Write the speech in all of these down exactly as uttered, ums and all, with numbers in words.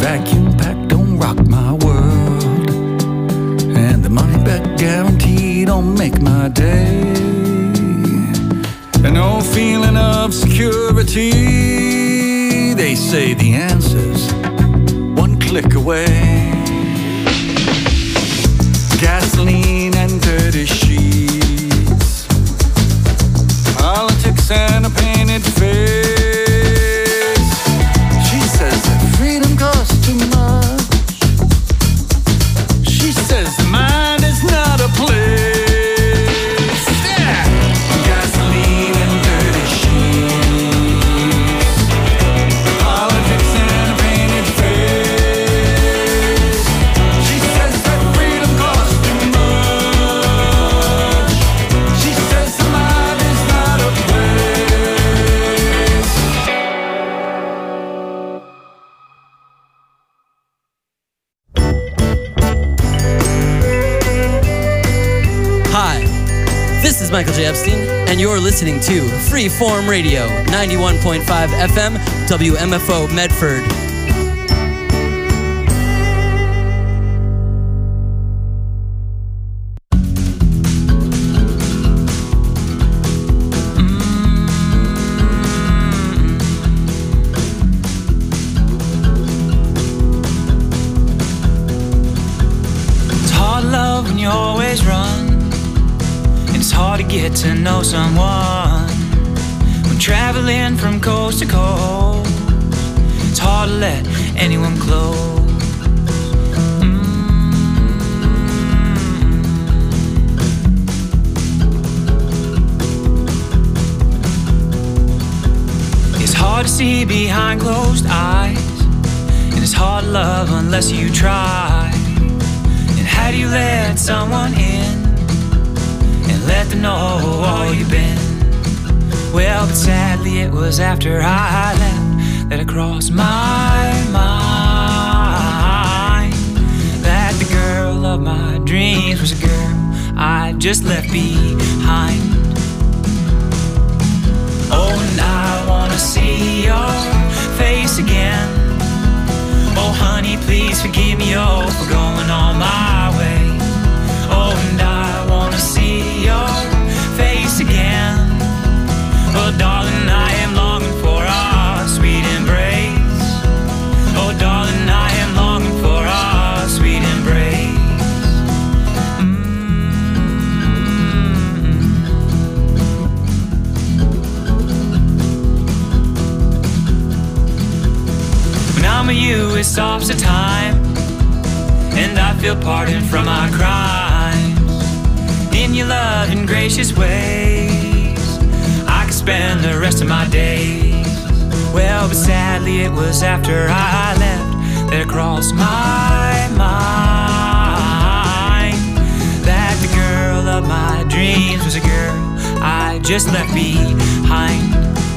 vacuum pack don't rock my world, and the money back guarantee don't make my day. And no feeling of security. They say the answer's one click away. Gasoline and dirty sheets, politics and a painted face. She says that freedom costs too much. She says the mind is not a place. Yeah. Gasoline and dirty sheets, politics and a painted face. She says that freedom costs too much. She says the mind is not a place. Hi, this is Michael J. Epstein, and you're listening to Freeform Radio, ninety-one point five F M, W M F O Medford. It's hard love when you always run. It's hard to get to know someone when traveling from coast to coast. It's hard to let anyone close. Mm. It's hard to see behind closed eyes, and it's hard to love unless you try. And how do you let someone in and let them know all you've been? Well, but sadly it was after I left that it crossed my mind that the girl of my dreams was a girl I just left behind. Oh, and I wanna see your face again. Oh, honey, please forgive me, oh, for going on my way. Oh, and I wanna see your face again. Oh, darling, I am longing for our sweet embrace. Oh, darling, I am longing for our sweet embrace. Mm-hmm. When I'm with you, it stops the time, and I feel pardoned from my crimes. In your loving, gracious ways, I could spend the rest of my days. Well, but sadly it was after I left that it crossed my mind that the girl of my dreams was a girl I just left behind.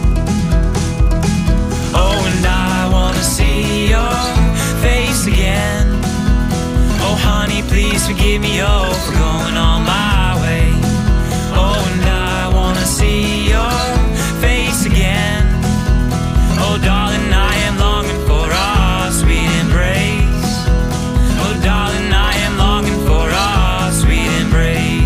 Oh, and I wanna see your face again. Oh, honey, please forgive me, oh, for going on my way. Oh, and I wanna see your face again. Oh, darling, I am longing for our sweet embrace. Oh, darling, I am longing for our sweet embrace.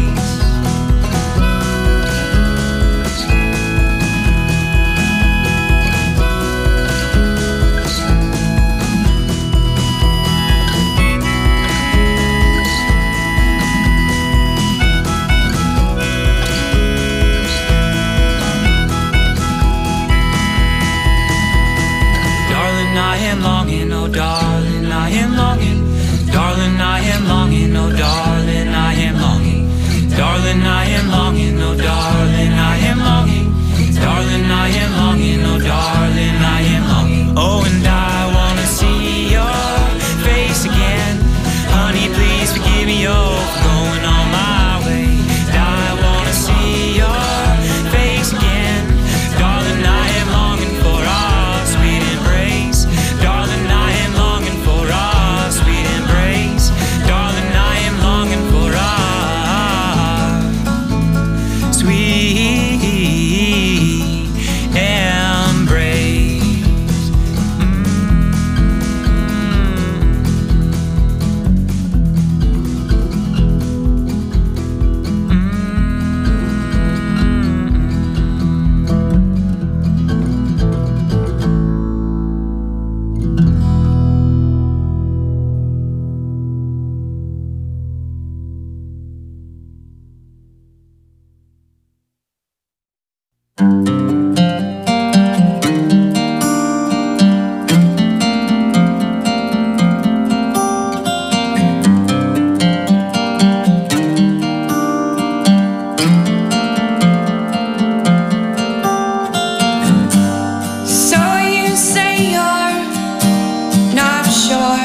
shore.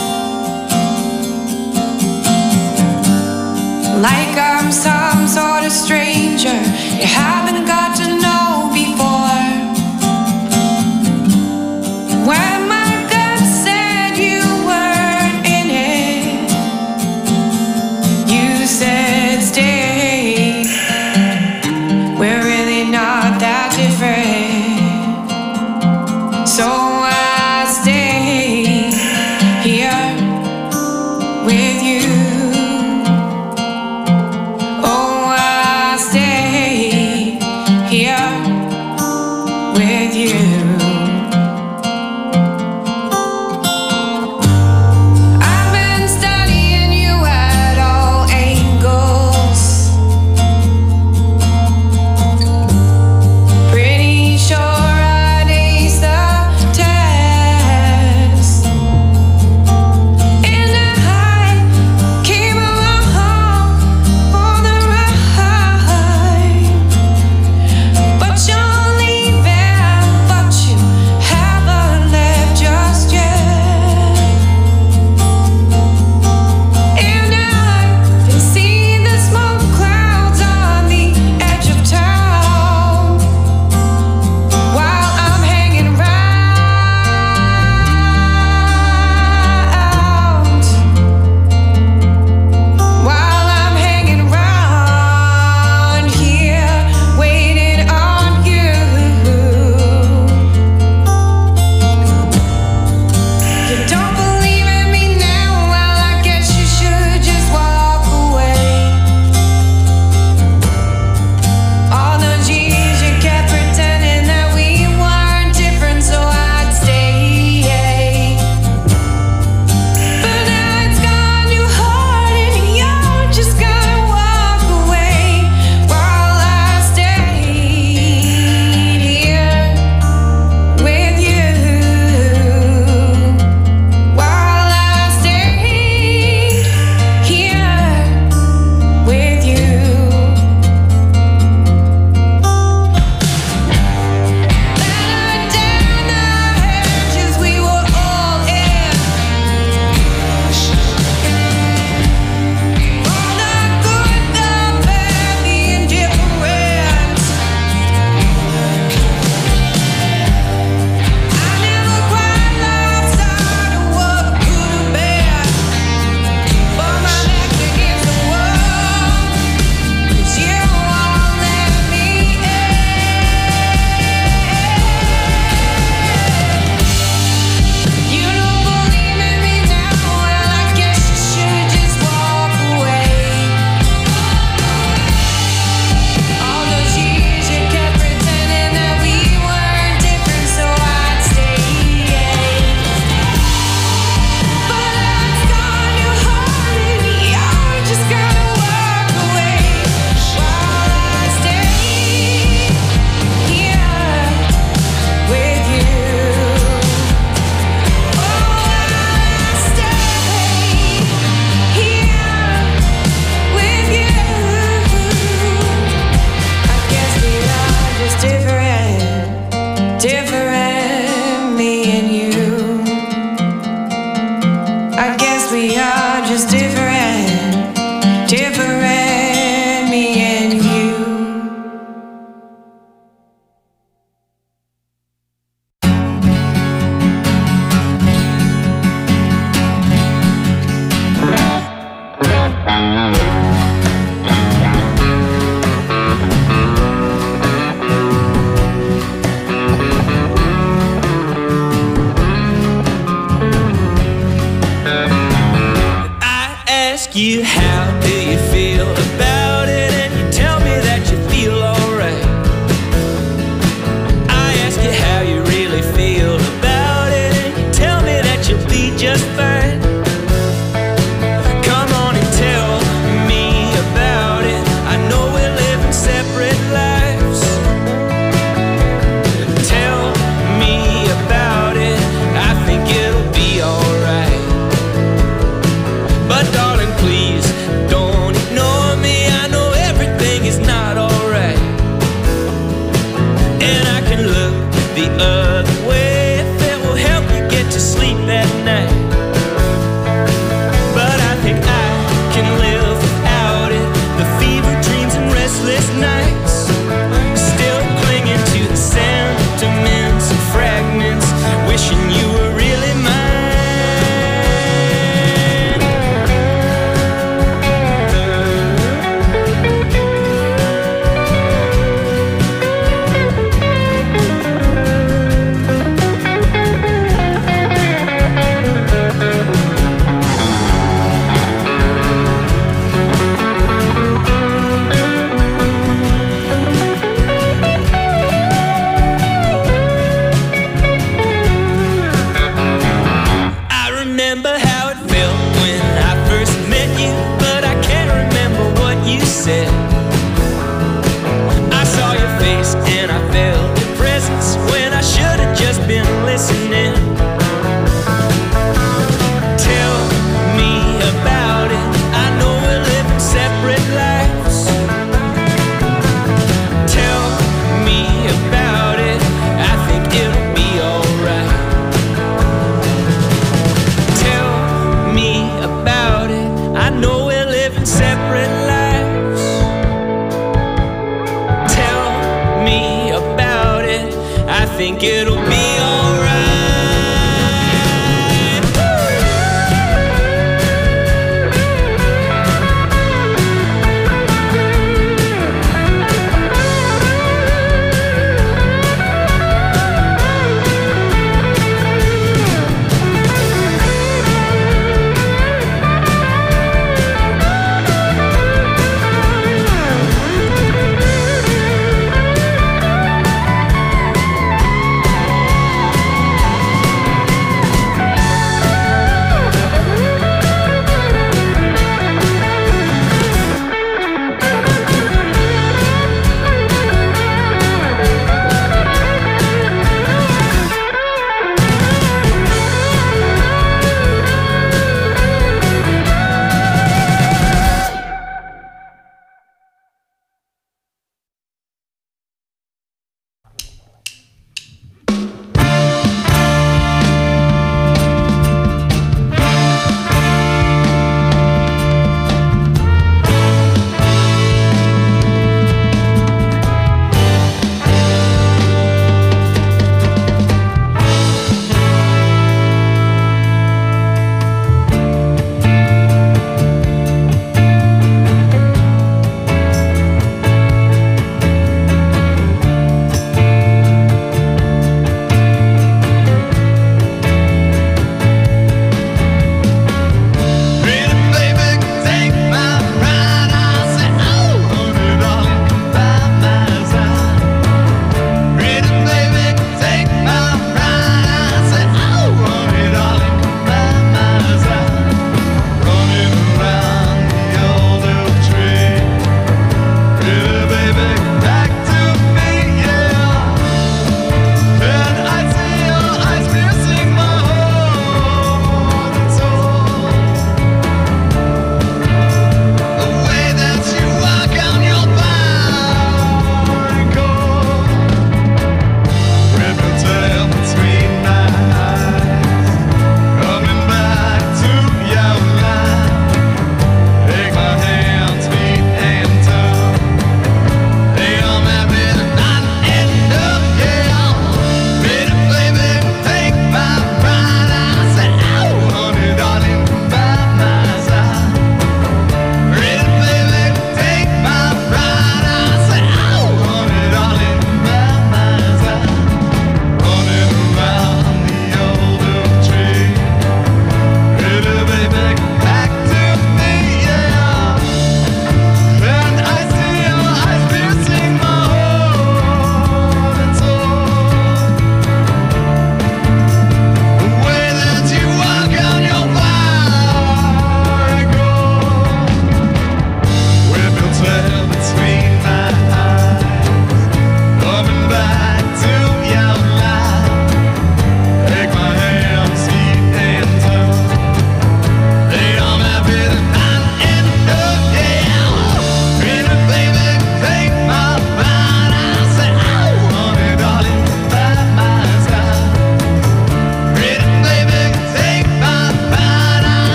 Like I'm some sort of stranger you haven't got to know before. When my gut said you weren't in it, you said stay. We're really not that different, so I stay here with you. Oh, I stay here with you. I've been studying you at all angles. Pretty sure I'd ace the test. And I came along for the ride. But you're leaving, but you haven't left just yet. And I can see the smoke clouds on the edge of town while I'm hanging round. While I'm hanging round here, waiting on you. You don't believe in me now? Well, I guess you should just walk away. All those years you kept pretending that we weren't different, so I'd stay. But now it's gone, you hard and you're just gonna walk away while I stayed here with you. While I stayed here with you. Better down the hedges we were all in. All the good, the bad, the indifferent. I never quite lost sight of what could have been, but my back's against the wall, 'cause you won't let me in. You don't believe in me now? Well, I guess you should just walk away. All those years you kept pretending that we weren't different, so I'd stay. But it's gone, you hard and you're just gonna walk away while I stay here with you. Oh, I stay here with you. I guess we are just different, different, me and you. I guess we are just different, different, me and you. I ask you, how do you feel about it? And you tell me that you feel alright. I ask you how you really feel about it, and you tell me that you'll be just fine. Come on and tell me about it. I know we're living separate lives. Tell me about it. I think it'll be alright. But darling, please don't remember how it felt when I first met you, but I can't remember what you said. I saw your face and I felt your presence when I should have just been listening. Tell me about it. I know we're living separate lives. Tell me about it. I think it'll be alright. Tell me about it. I know we're living separate lives. Tell me about it. I think it'll be alright.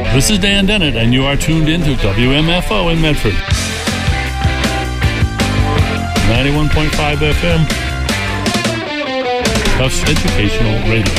This is Dan Dennett, and you are tuned into W M F O in Medford. ninety-one point five F M. Tufts Educational Radio.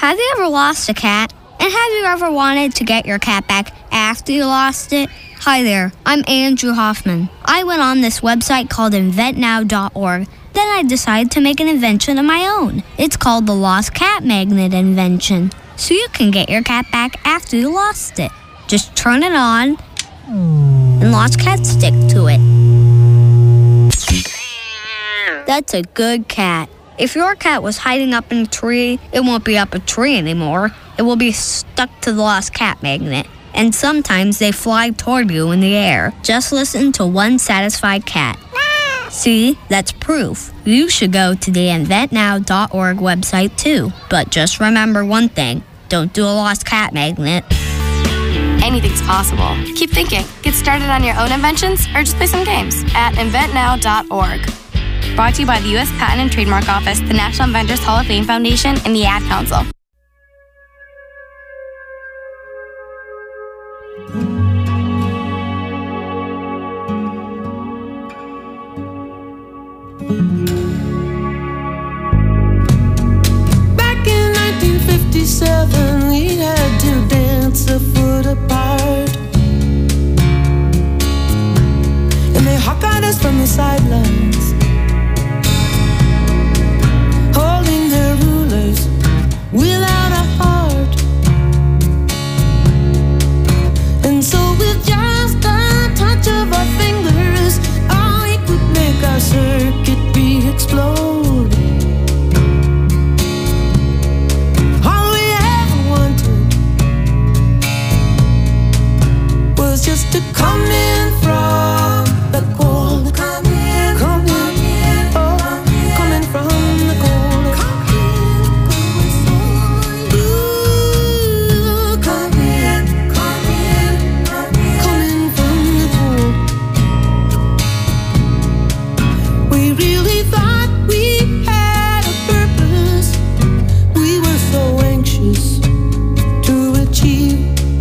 Have you ever lost a cat? And have you ever wanted to get your cat back after you lost it? Hi there, I'm Andrew Hoffman. I went on this website called invent now dot org. Then I decided to make an invention of my own. It's called the Lost Cat Magnet invention. So you can get your cat back after you lost it. Just turn it on, and lost cats stick to it. That's a good cat. If your cat was hiding up in a tree, it won't be up a tree anymore. It will be stuck to the Lost Cat Magnet. And sometimes they fly toward you in the air. Just listen to one satisfied cat. See, that's proof. You should go to the invent now dot org website too. But just remember one thing. Don't do a Lost Cat Magnet. Anything's possible. Keep thinking. Get started on your own inventions or just play some games at invent now dot org. Brought to you by the U S Patent and Trademark Office, the National Inventors Hall of Fame Foundation, and the Ad Council. Back in nineteen fifty-seven, we had to dance a foot apart, and they hawk at us from the sidelines, holding their rulers without a heart. And so with just a touch of our fingers, oh, we could make our circuit be explode. All we ever wanted was just to come in from the cold. Come in, come in, oh, coming from the cold. Ooh, come in, come in, coming from the cold. We really thought we had a purpose. We were so anxious to achieve.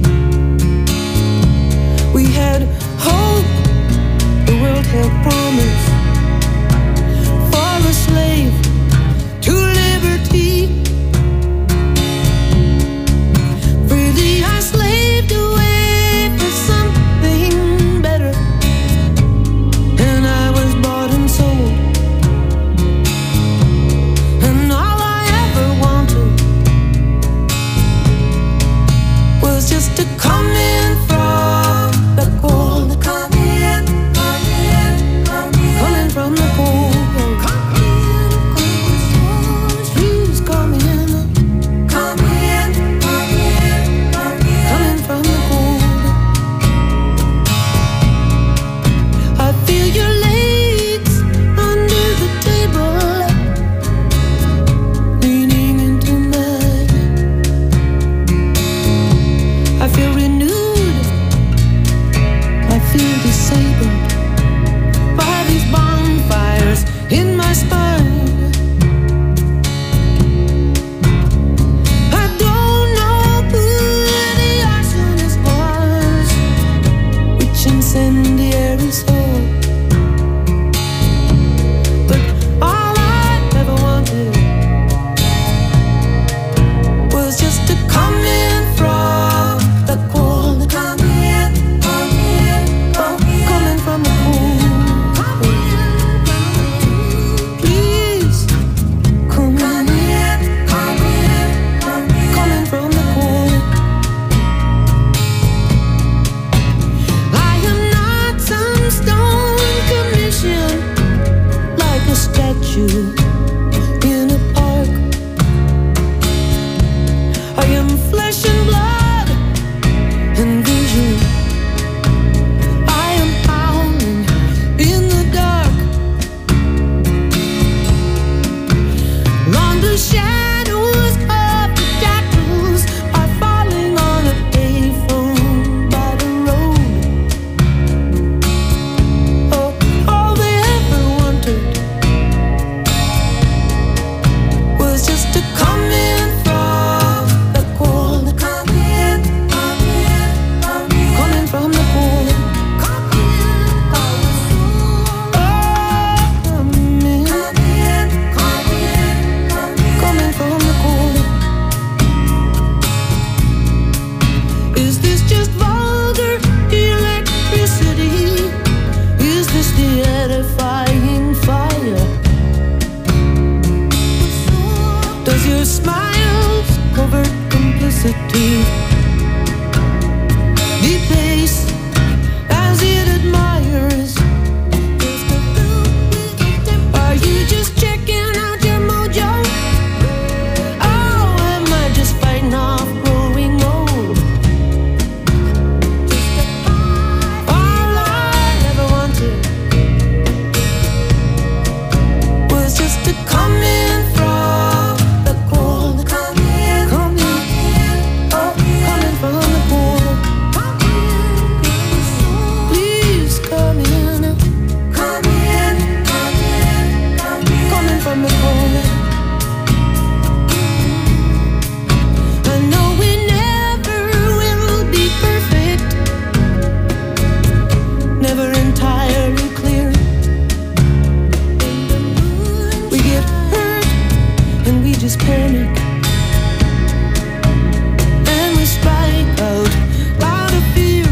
We had hope, the world had promise, for a slave to liberty. Freely I slaved away for something better, and I was bought and sold. And all I ever wanted was just to come in from the cold. Come in, come in, come in, coming from the cold. Come in, please come in, come in, come in, come in, coming from the cold. I feel your legs under the table, leaning into mine. I feel renewed, I feel disabled by these bonfires in my spine. I don't know who the arsonist was, which incendiary soul, but all I ever wanted was just to come in from the cold. Come in, come in, come in, coming from the cold. Come in, please come in, come in, come in, coming from the cold. I am not some stone commission, like a statue in a park. I am flesh and blood and vision. I am howling in the dark. Long the shadows of the shadows are falling on a payphone by the road. Oh, all they ever wanted was just to come in from the cold. Come in, come in, come in, coming from the cold. Come in, oh, come in, come in, come in, coming your smiles, covert complicity. Be base as it admires. Are you just checking out your mojo? Oh, am I just fighting off growing old? All I ever wanted was just to come in from the cold. Come in, come in, oh, coming from the cold. Please come in, come in, come in, come in, coming from the cold. I know we never will be perfect, never entirely clear. We get hurt and we just panic, and we strike out loud of fear.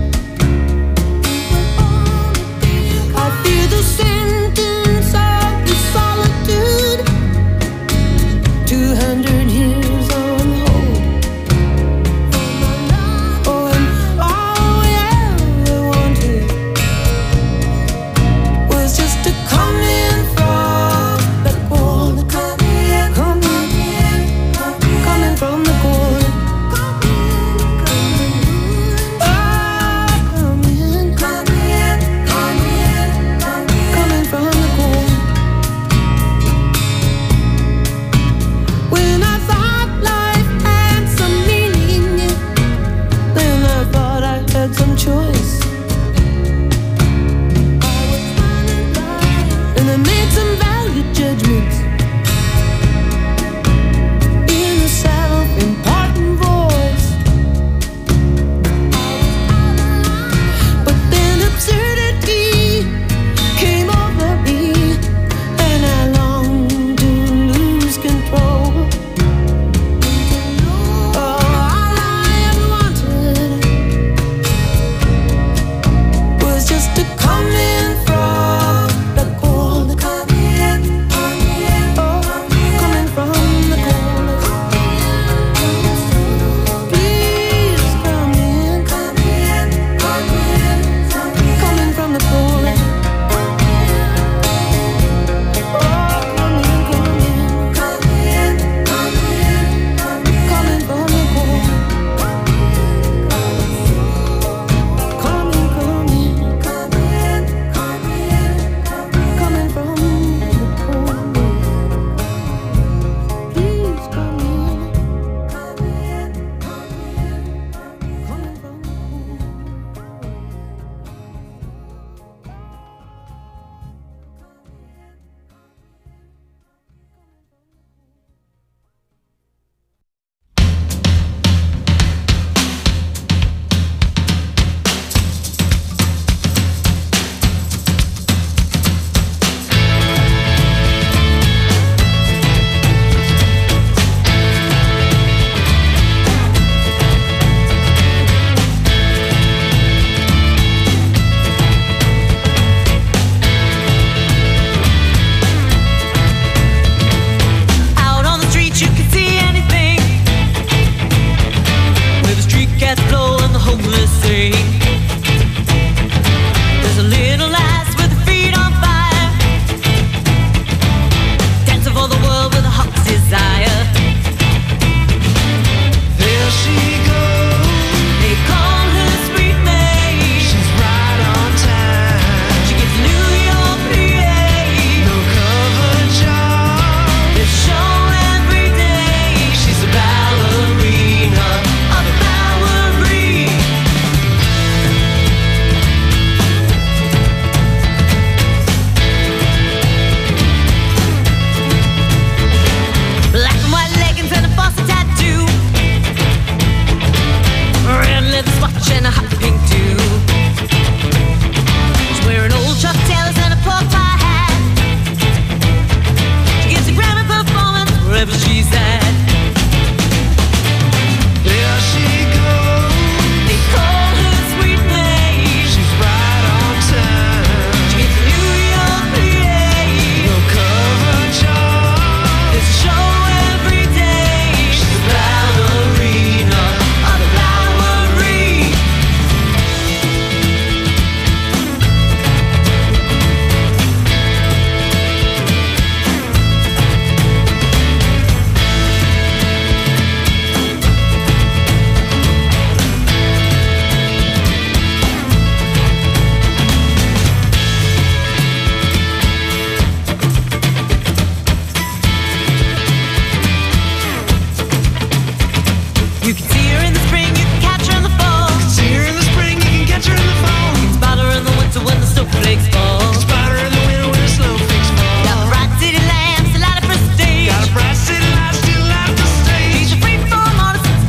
I fear the sentence of the solitude, two hundred years on hold. Oh, and all we ever wanted was just to come in from the cold. Come in, come in,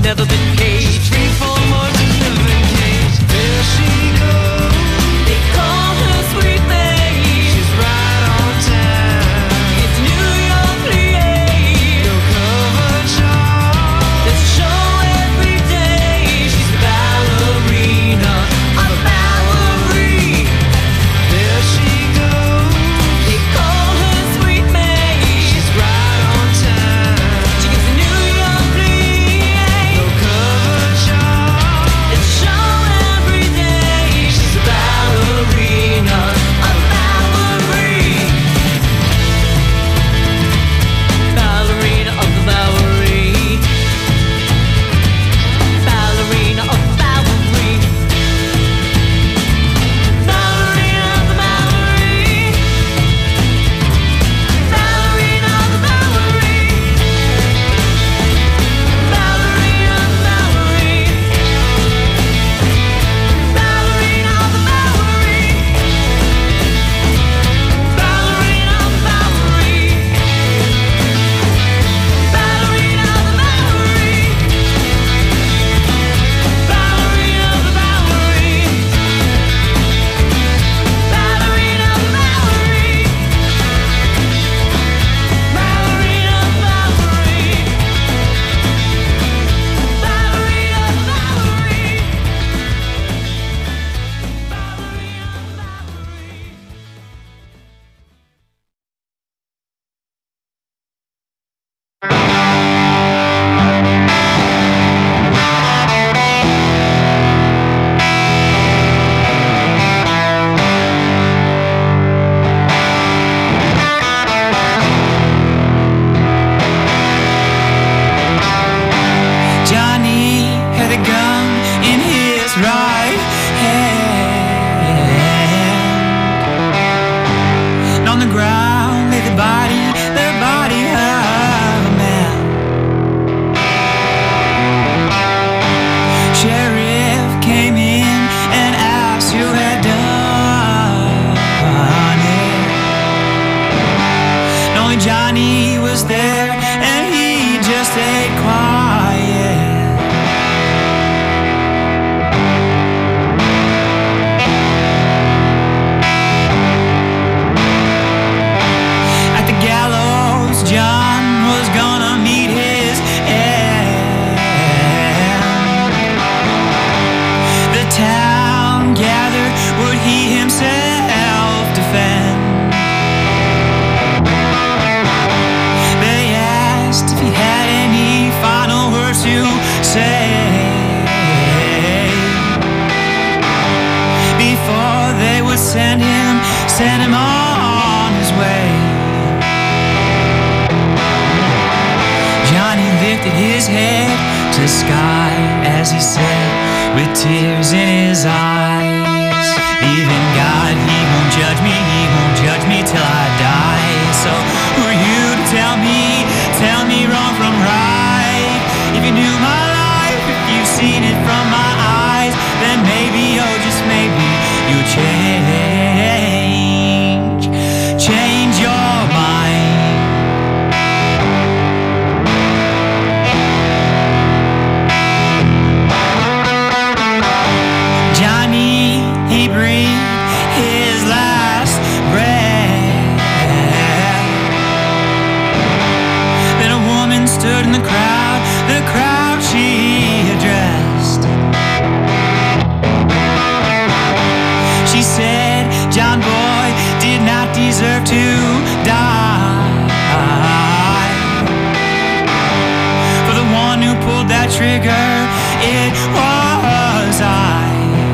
never been caged, free for more than never been caged. There she goes. They call her Sweet May. She's right on time. It's New York, P A. No cover charm. There's a show every day. She's a ballerina, a Bowery. There she goes. They call her Sweet May. She's right on time. She gives a New York, P A. No cover charm. It's a show every day. She's a ballerina, a Bowery. Ballerina of the Bowery. Ballerina of the Bowery. Ballerina of the Bowery. Ballerina of the Bowery. Ballerina of the Bowery. Ballerina of the Bowery. Ballerina of the Bowery. Ballerina of the Bowery. Ballerina of the Bowery. Ballerina of the Bowery. Ballerina of the Bowery. Ballerina of the Bowery. Johnny had a gun in his right hand. And on the ground lay the body, the body of a man. Sheriff came in and asked who had done it. And only Johnny was there, and he just stayed quiet. At the gallows, John was gonna meet his end. The town gathered, would he himself defend? They asked if he had any final words to say before they would send him, send him on his way. Johnny lifted his head to the sky as he said, with tears in his eyes, even God, he won't judge me, he won't judge me till I die. So who are you to tell me, tell me wrong from right? If you knew my life, if you've seen it from my eyes, then maybe, oh just maybe, you'll change, change your mind. Johnny, he breathed his last breath. Then a woman stood in the crowd, the crowd she addressed. She said, John boy did not deserve to die. For the one who pulled that trigger, it was I.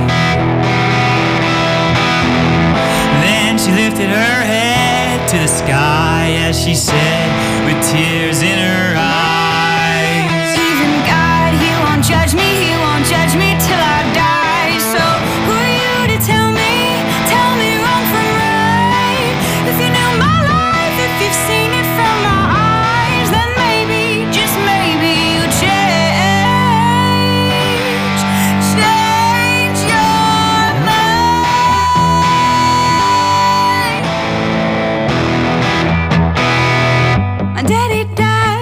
Then she lifted her head to the sky as she said, with tears in her eyes, even God, he won't judge me, he won't judge me till I die. So who are you to tell me, tell me wrong from right? If you knew my life, if you've seen it from my eyes, then maybe, just maybe, you change, change your mind. My daddy died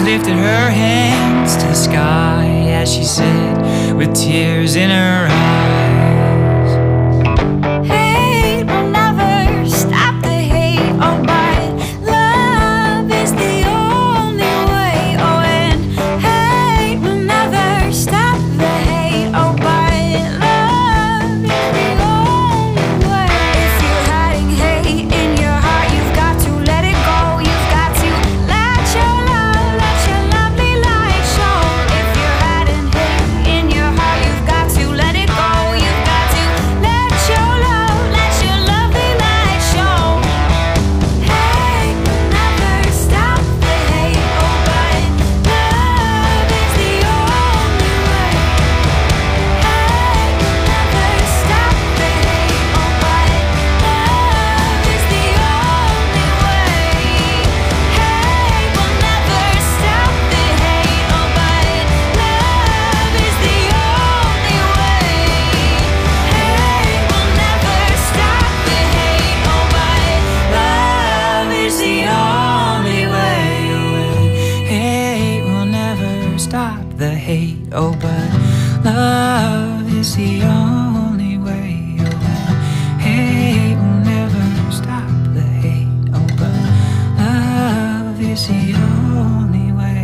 lifted her hands to the sky as she said, with tears in her eyes, Hate will never stop the hate, oh, but love is the only way. Oh, and hate will never stop the hate, oh, but love is the only way. If you're hiding hate in your heart, you've got to let it go. You've got to let your love, let your lovely light show. If you're hiding hate in your heart, you've got to let it go. You've got to let your love, let your lovely light show. Hate will never stop the hate, oh, but love is the only way. Hate will never stop the hate, oh, but love is the only way. Hate will never stop the hate, oh, but love is the only way. Hate will never stop the hate, oh, but love is the only way. hate will never stop the hate, oh, but love is the only way. Hate will never stop the hate, oh, but love is the only way.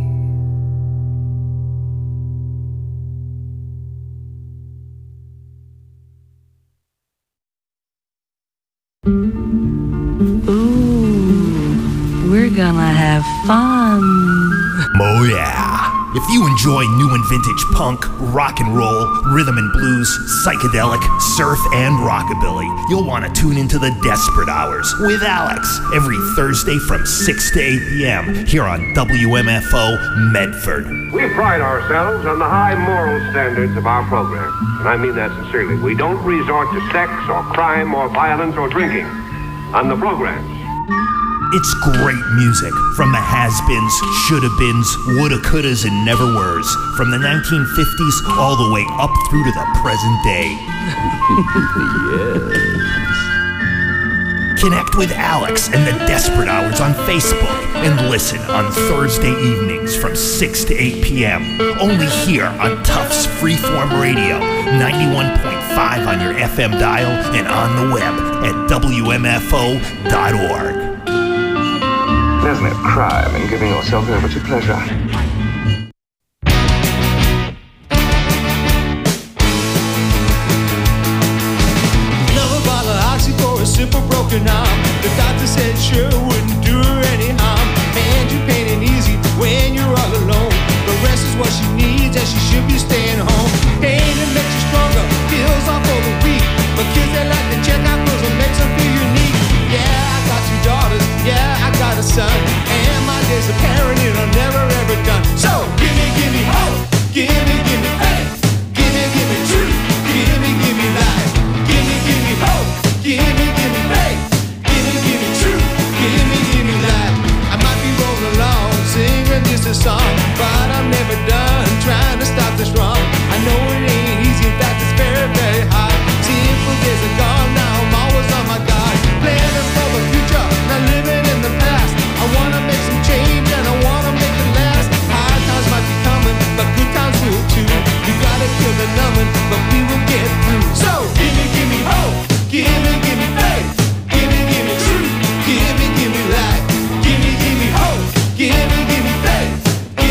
Ooh, we're gonna have fun. Oh yeah. If you enjoy new and vintage punk, rock and roll, rhythm and blues, psychedelic, surf, and rockabilly, you'll want to tune into the Desperate Hours with Alex every Thursday from six to eight p.m. here on W M F O Medford. We pride ourselves on the high moral standards of our program, and I mean that sincerely. We don't resort to sex or crime or violence or drinking on the programs. It's great music from the has-beens, shoulda-beens, woulda-couldas, and never-weres, from the nineteen fifties all the way up through to the present day. Yes. Connect with Alex and the Desperate Hours on Facebook and listen on Thursday evenings from six to eight p.m. only here on Tufts Freeform Radio, ninety-one point five on your F M dial and on the web at W M F O dot org. There's no crime in giving yourself over to pleasure. Another bottle of oxy for a simple broken arm. The doctor said sure wouldn't do her any harm. And you're painting easy when you're all alone. The rest is what she needs and she should be staying home. Pain that makes you stronger, feels off for the weak. But kids that like to check out clothes and makes them feel unique. Yeah, I got two daughters, yeah, I got a son. And my days of parenting are never ever done. So, give me, give me hope, give me, give me faith. Give me, give me truth, give me, give me life. Give me, give me hope, give me, give me faith. Give me, give me truth, give me, give me life. I might be rolling along, singing just a song, but I'm never done trying to stop this wrong. I know it ain't easy, in fact it's very, very hard. Simple days are gone, now I'm always on my guard. Planning for the future, not living in the past. I wanna make some change and I wanna make it last. Hard times might be coming, but good times will too. We gotta kill the numbing, but we will get through. So, give me, give me hope, give me, give me faith. Give me, give me truth, give me, give me life. Give me, give me hope, give me, give me faith. Give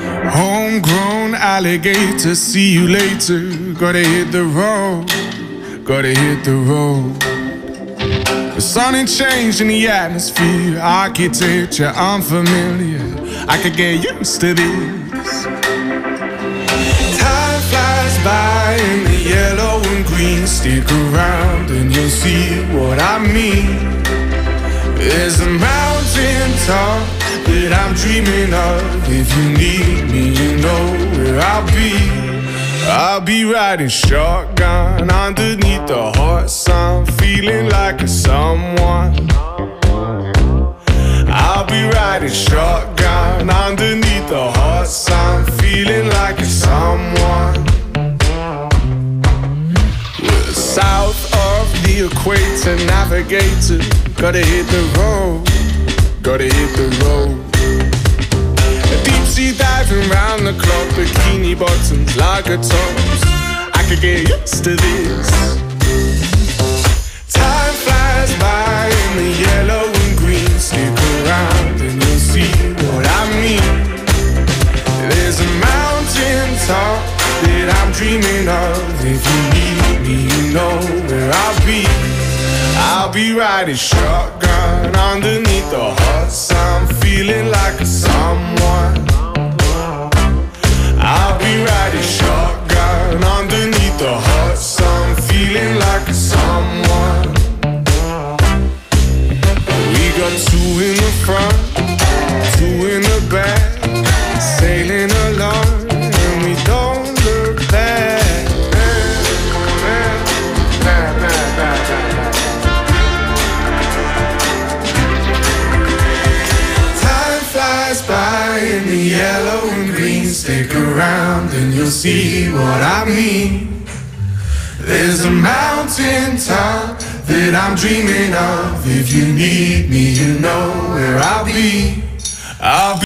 Homegrown alligator, see you later. Gotta hit the road, gotta hit the road. The sun ain't changed in the atmosphere, architecture unfamiliar. I could get used to this. Time flies by in the yellow and green. Stick around and you'll see what I mean. There's a mountain top that I'm dreaming of. If you need me, you know where I'll be. I'll be riding shotgun underneath the hot sun, feeling like a someone. I'll be riding shotgun underneath the hot sun, feeling like a someone. We're south of the equator, navigator. Gotta hit the road, gotta hit the road. Deep sea diving round the clock, bikini bottoms, lager tops. I could get used to this. Time flies by in the yellow and green. Stick around and you'll see what I mean. There's a mountain top that I'm dreaming of. If you need me, you know where I'll be. I'll be riding shotgun underneath the hot sun, feeling like a someone. I'll be riding shotgun underneath the hot sun, feeling like a someone. We got two in the front, two in the back, sailing along and we don't look back. By in the yellow and green, stick around and you'll see what I mean. There's a mountain top that I'm dreaming of. If you need me, you know where I'll be. I'll be